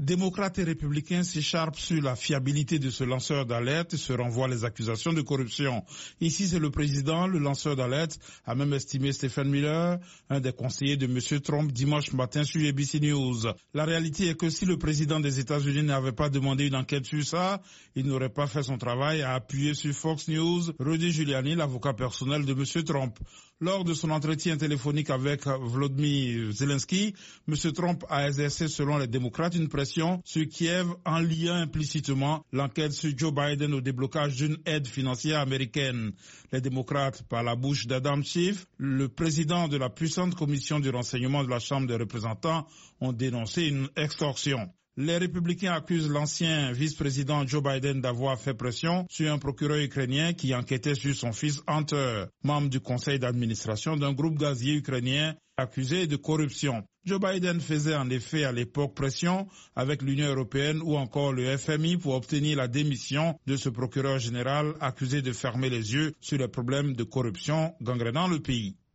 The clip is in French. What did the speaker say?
Démocrates et républicains s'écharpent sur la fiabilité de ce lanceur d'alerte et se renvoient les accusations de corruption. Ici, c'est le président, le lanceur d'alerte, a même estimé Stephen Miller, un des conseillers de M. Trump, dimanche matin sur ABC News. La réalité est que si le président des États-Unis n'avait pas demandé une enquête sur ça, il n'aurait pas fait son travail, a appuyé sur Fox News Rudy Giuliani, l'avocat personnel de M. Trump. Lors de son entretien téléphonique avec Volodymyr Zelensky, M. Trump a exercé, selon les démocrates, une pression sur Kiev en liant implicitement l'enquête sur Joe Biden au déblocage d'une aide financière américaine. Les démocrates, par la bouche d'Adam Schiff, le président de la puissante commission du renseignement de la Chambre des représentants, ont dénoncé une extorsion. Les républicains accusent l'ancien vice-président Joe Biden d'avoir fait pression sur un procureur ukrainien qui enquêtait sur son fils Hunter, membre du conseil d'administration d'un groupe gazier ukrainien accusé de corruption. Joe Biden faisait en effet à l'époque pression avec l'Union européenne ou encore le FMI pour obtenir la démission de ce procureur général accusé de fermer les yeux sur les problèmes de corruption gangrénant le pays.